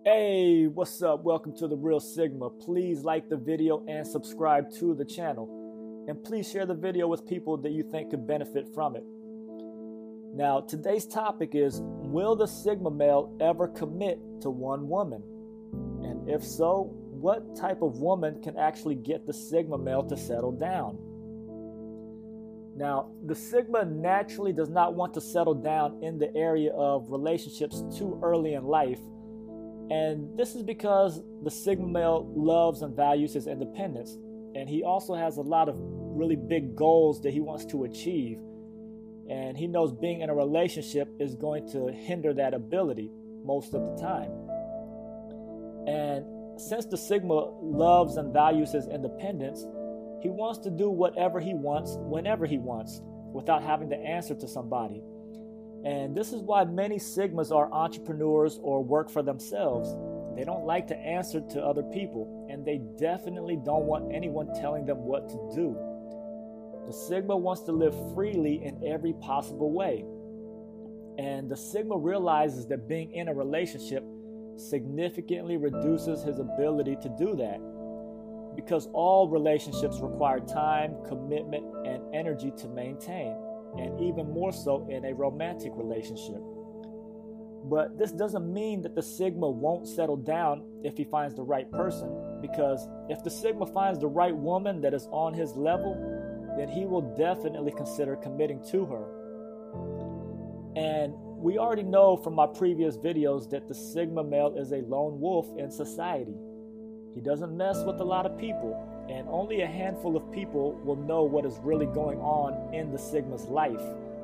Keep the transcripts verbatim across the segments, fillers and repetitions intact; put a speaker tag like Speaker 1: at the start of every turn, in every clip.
Speaker 1: Hey, what's up? Welcome to The Real Sigma. Please like the video and subscribe to the channel. And please share the video with people that you think could benefit from it. Now, today's topic is, will the Sigma male ever commit to one woman? And if so, what type of woman can actually get the Sigma male to settle down? Now, the Sigma naturally does not want to settle down in the area of relationships too early in life. And this is because the Sigma male loves and values his independence. And he also has a lot of really big goals that he wants to achieve. And he knows being in a relationship is going to hinder that ability most of the time. And since the Sigma loves and values his independence, he wants to do whatever he wants, whenever he wants, without having to answer to somebody. And this is why many Sigmas are entrepreneurs or work for themselves. They don't like to answer to other people, and they definitely don't want anyone telling them what to do. The Sigma wants to live freely in every possible way. And the Sigma realizes that being in a relationship significantly reduces his ability to do that, because all relationships require time, commitment, and energy to maintain, and even more so in a romantic relationship. But this doesn't mean that the Sigma won't settle down if he finds the right person, because if the Sigma finds the right woman that is on his level, then he will definitely consider committing to her. And we already know from my previous videos that the Sigma male is a lone wolf in society. He doesn't mess with a lot of people, and only a handful of people will know what is really going on in the Sigma's life.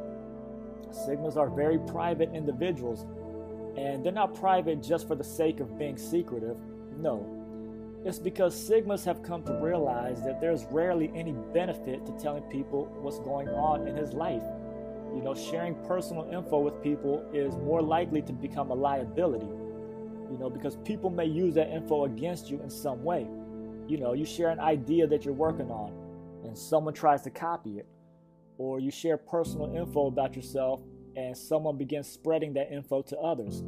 Speaker 1: Sigmas are very private individuals, and they're not private just for the sake of being secretive. No, it's because Sigmas have come to realize that there's rarely any benefit to telling people what's going on in his life. You know, sharing personal info with people is more likely to become a liability. You know, because people may use that info against you in some way. You know, you share an idea that you're working on and someone tries to copy it. Or you share personal info about yourself and someone begins spreading that info to others.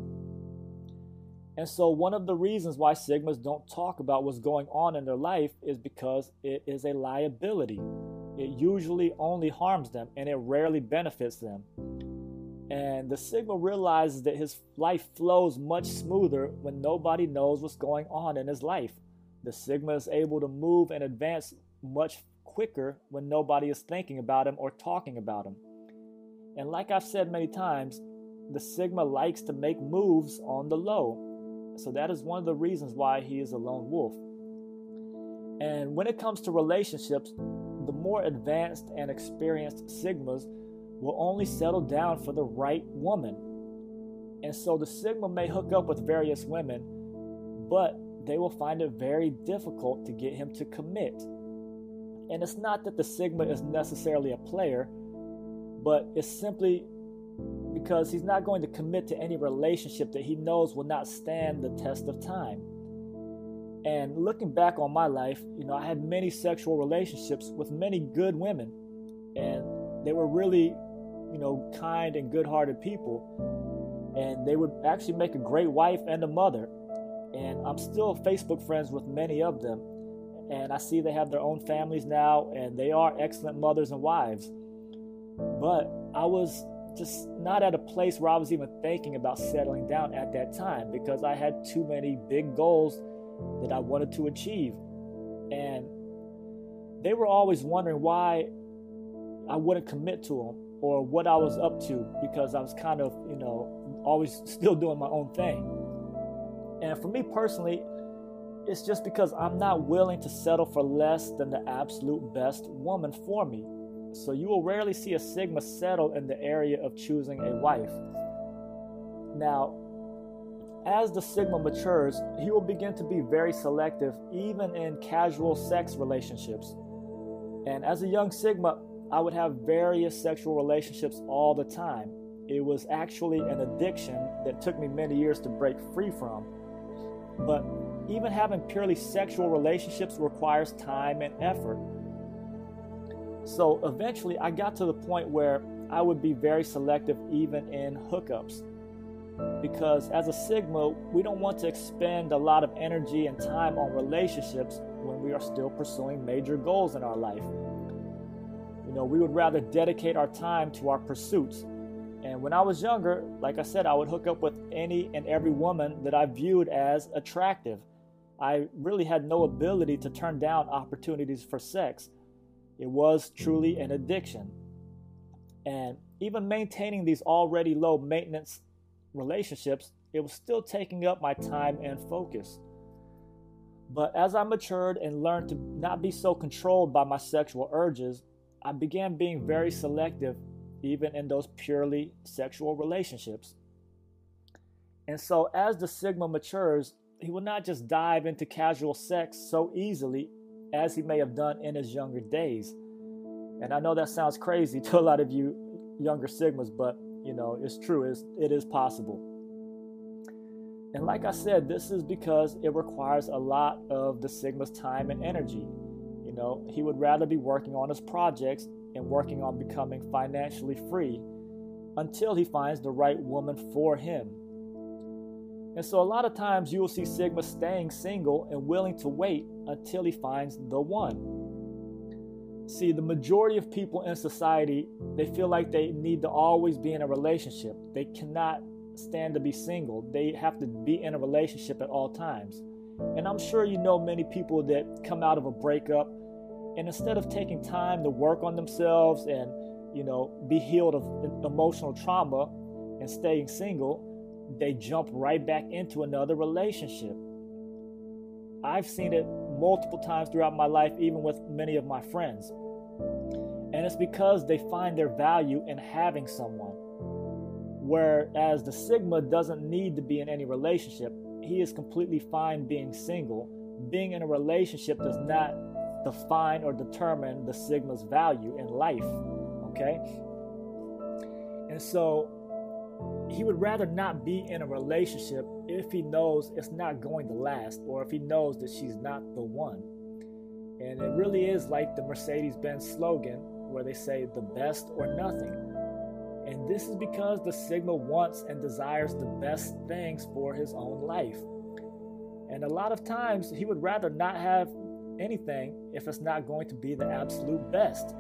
Speaker 1: And so one of the reasons why Sigmas don't talk about what's going on in their life is because it is a liability. It usually only harms them and it rarely benefits them. And the Sigma realizes that his life flows much smoother when nobody knows what's going on in his life. The Sigma is able to move and advance much quicker when nobody is thinking about him or talking about him. And like I've said many times, the Sigma likes to make moves on the low. So that is one of the reasons why he is a lone wolf. And when it comes to relationships, the more advanced and experienced Sigmas will only settle down for the right woman. And so the Sigma may hook up with various women, but they will find it very difficult to get him to commit. And it's not that the Sigma is necessarily a player, but it's simply because he's not going to commit to any relationship that he knows will not stand the test of time. And looking back on my life, you know, I had many sexual relationships with many good women, and they were really, you know, kind and good-hearted people, and they would actually make a great wife and a mother. And I'm still Facebook friends with many of them, and I see they have their own families now, and they are excellent mothers and wives. But I was just not at a place where I was even thinking about settling down at that time, because I had too many big goals that I wanted to achieve. And they were always wondering why I wouldn't commit to them or what I was up to, because I was kind of, you know, always still doing my own thing. And for me personally, it's just because I'm not willing to settle for less than the absolute best woman for me. So you will rarely see a Sigma settle in the area of choosing a wife. Now, as the Sigma matures, he will begin to be very selective, even in casual sex relationships. And as a young Sigma, I would have various sexual relationships all the time. It was actually an addiction that took me many years to break free from. But even having purely sexual relationships requires time and effort. So eventually I got to the point where I would be very selective even in hookups. because as a Sigma, we don't want to expend a lot of energy and time on relationships when we are still pursuing major goals in our life. You know, we would rather dedicate our time to our pursuits. And when I was younger, like I said, I would hook up with any and every woman that I viewed as attractive. I really had no ability to turn down opportunities for sex. It was truly an addiction. And even maintaining these already low maintenance relationships, it was still taking up my time and focus. But as I matured and learned to not be so controlled by my sexual urges, I began being very selective even in those purely sexual relationships. And so as the Sigma matures, he will not just dive into casual sex so easily as he may have done in his younger days. And I know that sounds crazy to a lot of you younger Sigmas, but you know, it's true, it's, it is possible. And like I said, this is because it requires a lot of the Sigma's time and energy. You know, he would rather be working on his projects and working on becoming financially free until he finds the right woman for him. And so a lot of times you will see Sigma staying single and willing to wait until he finds the one. See, the majority of people in society, they feel like they need to always be in a relationship. They cannot stand to be single. They have to be in a relationship at all times. And I'm sure you know many people that come out of a breakup, and instead of taking time to work on themselves and, you know, be healed of emotional trauma and staying single, they jump right back into another relationship. I've seen it multiple times throughout my life, even with many of my friends. And it's because they find their value in having someone. Whereas the Sigma doesn't need to be in any relationship. He is completely fine being single. Being in a relationship does not define or determine the Sigma's value in life, okay? And so he would rather not be in a relationship if he knows it's not going to last, or if he knows that she's not the one. And it really is like the Mercedes-Benz slogan where they say the best or nothing. And this is because the Sigma wants and desires the best things for his own life. And a lot of times he would rather not have anything if it's not going to be the absolute best.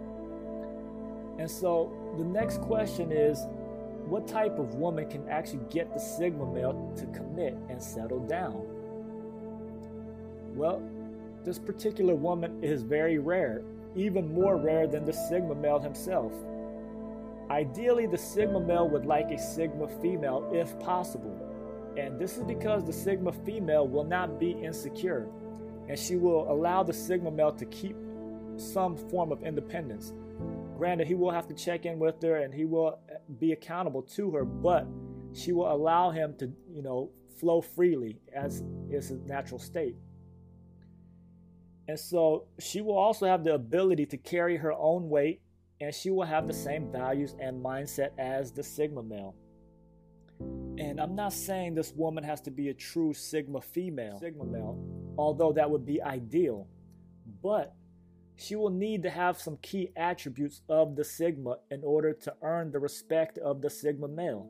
Speaker 1: And so the next question is, what type of woman can actually get the Sigma male to commit and settle down? Well, this particular woman is very rare, even more rare than the Sigma male himself. Ideally, the Sigma male would like a Sigma female if possible. And this is because the Sigma female will not be insecure, and she will allow the Sigma male to keep some form of independence. Granted, he will have to check in with her and he will be accountable to her, but she will allow him to, you know, flow freely as is his natural state. And so she will also have the ability to carry her own weight, and she will have the same values and mindset as the Sigma male. And I'm not saying this woman has to be a true Sigma female, Sigma male, although that would be ideal. But she will need to have some key attributes of the Sigma in order to earn the respect of the Sigma male.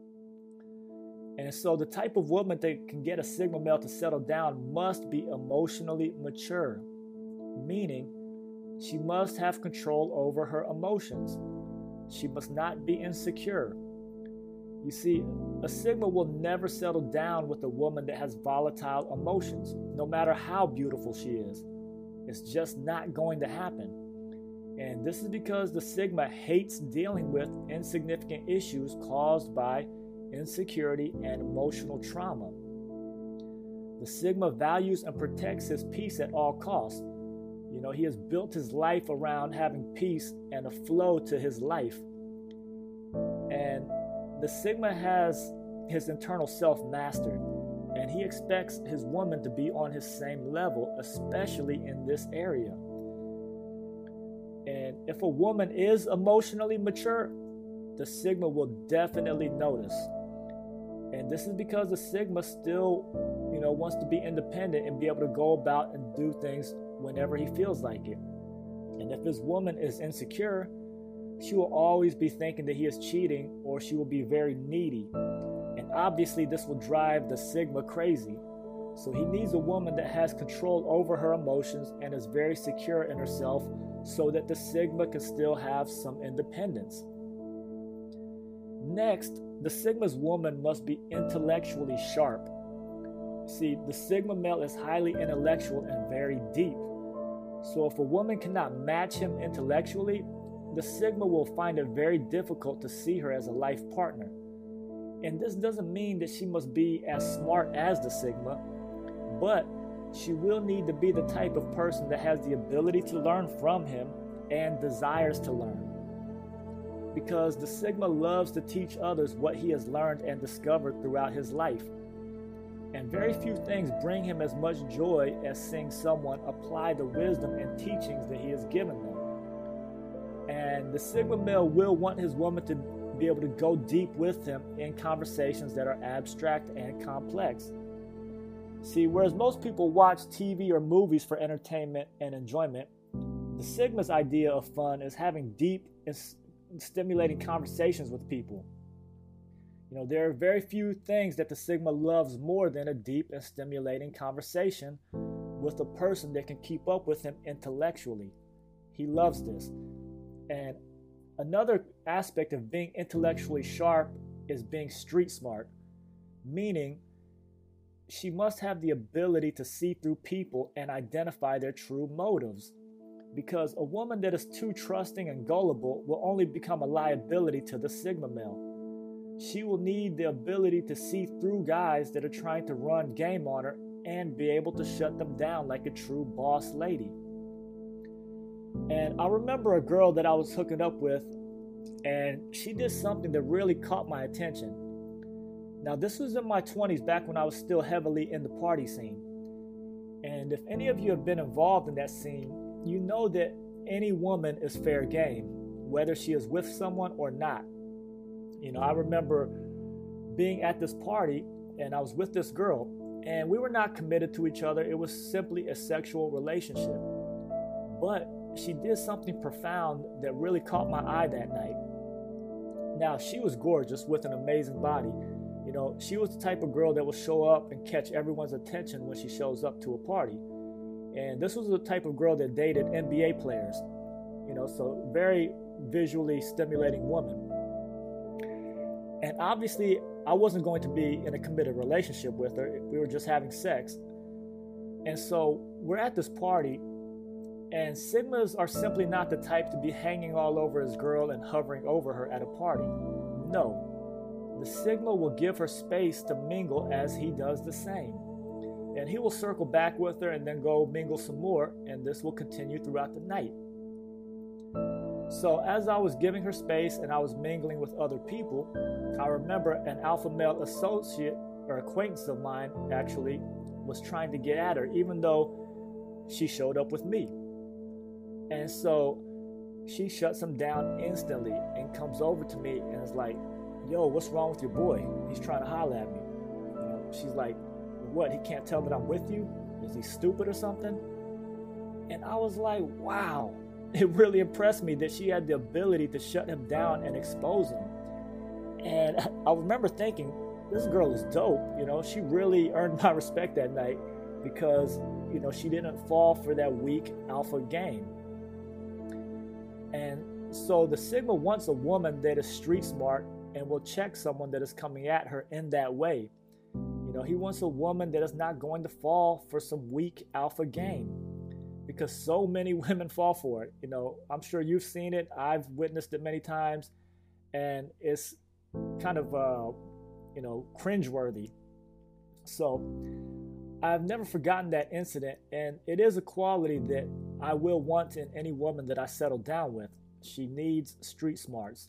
Speaker 1: And so the type of woman that can get a Sigma male to settle down must be emotionally mature, meaning she must have control over her emotions. She must not be insecure. You see, a Sigma will never settle down with a woman that has volatile emotions, no matter how beautiful she is. It's just not going to happen. And this is because the Sigma hates dealing with insignificant issues caused by insecurity and emotional trauma. The Sigma values and protects his peace at all costs. You know, he has built his life around having peace and a flow to his life. And the Sigma has his internal self mastered, and he expects his woman to be on his same level, especially in this area. And if a woman is emotionally mature, the Sigma will definitely notice. And this is because the Sigma still, you know, wants to be independent and be able to go about and do things whenever he feels like it. And if his woman is insecure, she will always be thinking that he is cheating, or she will be very needy. And obviously, this will drive the Sigma crazy. So he needs a woman that has control over her emotions and is very secure in herself so that the Sigma can still have some independence. Next, the Sigma's woman must be intellectually sharp. See, the Sigma male is highly intellectual and very deep. So if a woman cannot match him intellectually, the Sigma will find it very difficult to see her as a life partner. And this doesn't mean that she must be as smart as the Sigma, but she will need to be the type of person that has the ability to learn from him and desires to learn. Because the Sigma loves to teach others what he has learned and discovered throughout his life. And very few things bring him as much joy as seeing someone apply the wisdom and teachings that he has given them. And the Sigma male will want his woman to be able to go deep with him in conversations that are abstract and complex. See, whereas most people watch T V or movies for entertainment and enjoyment, the Sigma's idea of fun is having deep and stimulating conversations with people. You know, there are very few things that the Sigma loves more than a deep and stimulating conversation with a person that can keep up with him intellectually. He loves this. And another aspect of being intellectually sharp is being street smart, meaning she must have the ability to see through people and identify their true motives. Because a woman that is too trusting and gullible will only become a liability to the Sigma male. She will need the ability to see through guys that are trying to run game on her and be able to shut them down like a true boss lady. And I remember a girl that I was hooking up with, and she did something that really caught my attention. Now, this was in my twenties, back when I was still heavily in the party scene. And if any of you have been involved in that scene, you know that any woman is fair game, whether she is with someone or not. You know, I remember being at this party, and I was with this girl, and we were not committed to each other. It was simply a sexual relationship. But she did something profound that really caught my eye that night. Now, she was gorgeous with an amazing body. You know, she was the type of girl that will show up and catch everyone's attention when she shows up to a party. And this was the type of girl that dated N B A players. You know, so very visually stimulating woman. And obviously, I wasn't going to be in a committed relationship with her. We were just having sex. And so we're at this party, and Sigmas are simply not the type to be hanging all over his girl and hovering over her at a party. No. The Sigma will give her space to mingle as he does the same. And he will circle back with her and then go mingle some more, and this will continue throughout the night. So as I was giving her space and I was mingling with other people, I remember an alpha male associate or acquaintance of mine actually was trying to get at her, even though she showed up with me. And so she shuts him down instantly and comes over to me and is like, "Yo, what's wrong with your boy? He's trying to holler at me." You know, she's like, "What, he can't tell that I'm with you? Is he stupid or something?" And I was like, wow. It really impressed me that she had the ability to shut him down and expose him. And I remember thinking, this girl is dope. You know, she really earned my respect that night because, you know, she didn't fall for that weak alpha game. And so the Sigma wants a woman that is street smart and will check someone that is coming at her in that way. You know, he wants a woman that is not going to fall for some weak alpha game, because so many women fall for it. You know, I'm sure you've seen it. I've witnessed it many times, and it's kind of, uh, you know, cringeworthy. So I've never forgotten that incident, and it is a quality that I will want in any woman that I settle down with. She needs street smarts.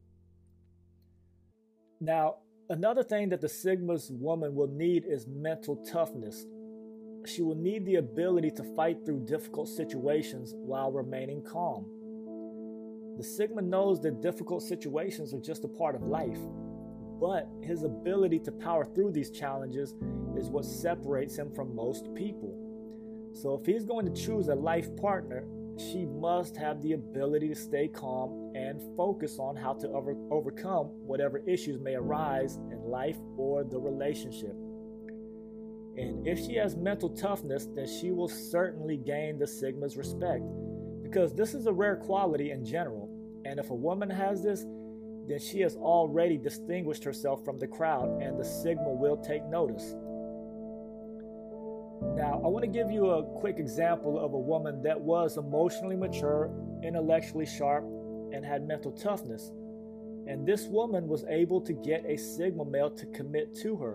Speaker 1: Now, another thing that the Sigma's woman will need is mental toughness. She will need the ability to fight through difficult situations while remaining calm. The Sigma knows that difficult situations are just a part of life, but his ability to power through these challenges is what separates him from most people. So if he's going to choose a life partner, she must have the ability to stay calm and focus on how to over- overcome whatever issues may arise in life or the relationship. And if she has mental toughness, then she will certainly gain the Sigma's respect, because this is a rare quality in general. And if a woman has this, then she has already distinguished herself from the crowd, and the Sigma will take notice. Now, I want to give you a quick example of a woman that was emotionally mature, intellectually sharp, and had mental toughness. And this woman was able to get a Sigma male to commit to her.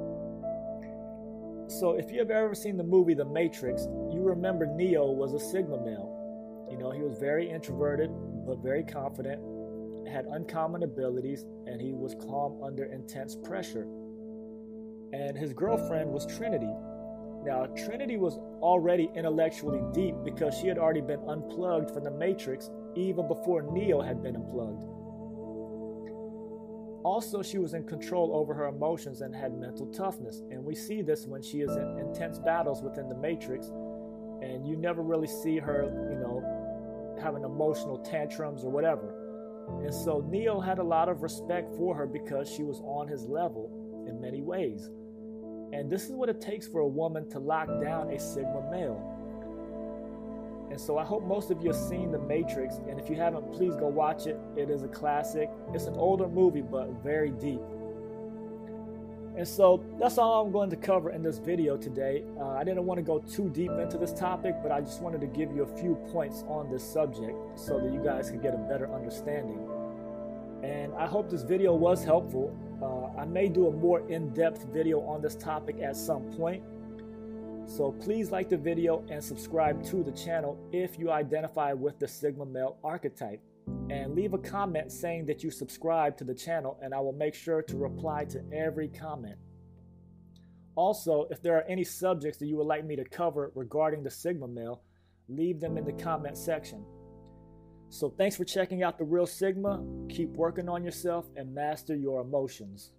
Speaker 1: So if you have ever seen the movie The Matrix, you remember Neo was a Sigma male. You know, he was very introverted, but very confident, had uncommon abilities, and he was calm under intense pressure. And his girlfriend was Trinity. Now, Trinity was already intellectually deep because she had already been unplugged from the Matrix even before Neo had been unplugged. Also, she was in control over her emotions and had mental toughness. And we see this when she is in intense battles within the Matrix, and you never really see her, you know, having emotional tantrums or whatever. And so Neo had a lot of respect for her because she was on his level in many ways. And this is what it takes for a woman to lock down a Sigma male. And so I hope most of you have seen The Matrix, and if you haven't, please go watch it. It is a classic. It's an older movie, but very deep. And so that's all I'm going to cover in this video today. Uh, I didn't want to go too deep into this topic, but I just wanted to give you a few points on this subject so that you guys can get a better understanding. And I hope this video was helpful. Uh, I may do a more in-depth video on this topic at some point. So please like the video and subscribe to the channel if you identify with the Sigma male archetype. And leave a comment saying that you subscribe to the channel, and I will make sure to reply to every comment. Also, if there are any subjects that you would like me to cover regarding the Sigma male, leave them in the comment section. So thanks for checking out The Real Sigma. Keep working on yourself and master your emotions.